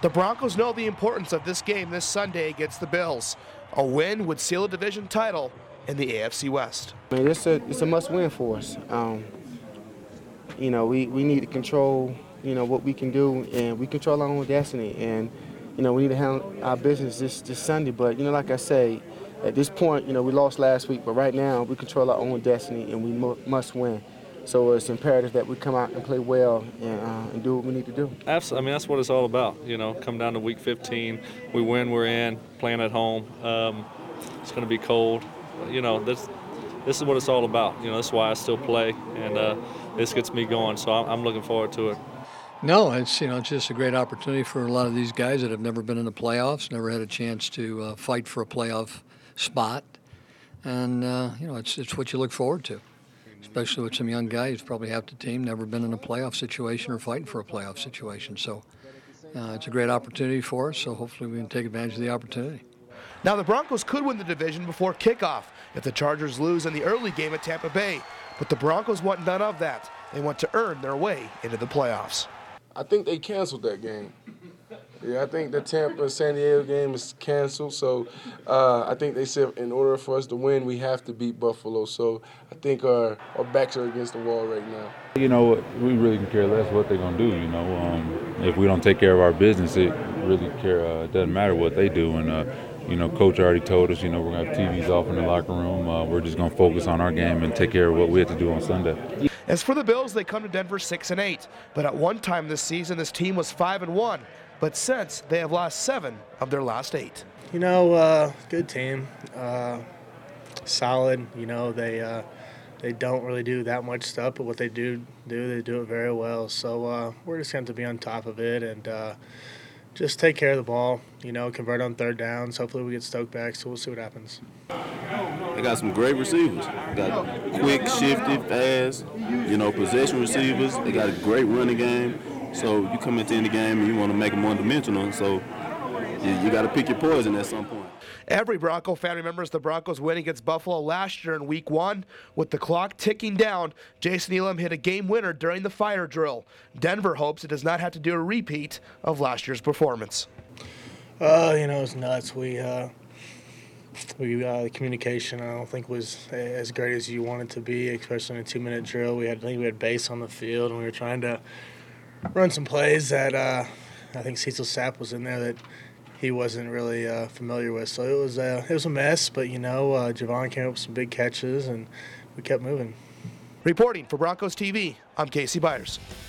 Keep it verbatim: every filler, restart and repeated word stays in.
The Broncos know the importance of this game this Sunday against the Bills. A win would seal a division title in the A F C West. I mean, it's a, it's a must-win for us. Um, you know, we, we need to control, you know, what we can do, and we control our own destiny. And, you know, we need to handle our business this, this Sunday. But, you know, like I say, at this point, you know, we lost last week, but right now we control our own destiny, and we mu must win. So it's imperative that we come out and play well and, uh, and do what we need to do. Absolutely. I mean, that's what it's all about. You know, come down to week fifteen, we win, we're in, playing at home. Um, it's going to be cold. You know, this this is what it's all about. You know, that's why I still play, and uh, this gets me going. So I'm, I'm looking forward to it. No, it's you know it's just a great opportunity for a lot of these guys that have never been in the playoffs, never had a chance to uh, fight for a playoff spot, and uh, you know it's it's what you look forward to. Especially with some young guys, probably half the team never been in a playoff situation or fighting for a playoff situation. So uh, it's a great opportunity for us, so hopefully we can take advantage of the opportunity. Now the Broncos could win the division before kickoff if the Chargers lose in the early game at Tampa Bay, but the Broncos want none of that. They want to earn their way into the playoffs. I think they canceled that game. Yeah, I think the Tampa-San Diego game is canceled, so uh, I think they said in order for us to win, we have to beat Buffalo. So I think our, our backs are against the wall right now. You know, we really can care less what they're going to do, you know. Um, if we don't take care of our business, it really care. Uh, it doesn't matter what they do. And, uh, you know, Coach already told us, you know, we're going to have T Vs off in the locker room. Uh, we're just going to focus on our game and take care of what we have to do on Sunday. As for the Bills, they come to Denver six and eight, but at one time this season, this team was five and one. But since, they have lost seven of their last eight. You know, uh, good team, uh, solid. You know, they uh, they don't really do that much stuff, but what they do do, they do it very well. So uh, we're just going to be on top of it and uh, just take care of the ball. You know, convert on third downs. Hopefully, we get Stoke back. So we'll see what happens. They got some great receivers. They got quick, shifty, fast. You know, possession receivers. They got a great running game. So you come into any game and you want to make them one-dimensional, so you, you got to pick your poison at some point. Every Bronco fan remembers the Broncos win against Buffalo last year in week one. With the clock ticking down, Jason Elam hit a game winner during the fire drill. Denver hopes it does not have to do a repeat of last year's performance. Uh, you know, it's nuts. We, uh, we uh, the communication, I don't think, was as great as you want it to be, especially in a two-minute drill. We had, I think we had base on the field, and we were trying to run some plays that uh, I think Cecil Sapp was in there that he wasn't really uh, familiar with. So it was uh, it was a mess, but, you know, uh, Javon came up with some big catches, and we kept moving. Reporting for Broncos T V, I'm Casey Byers.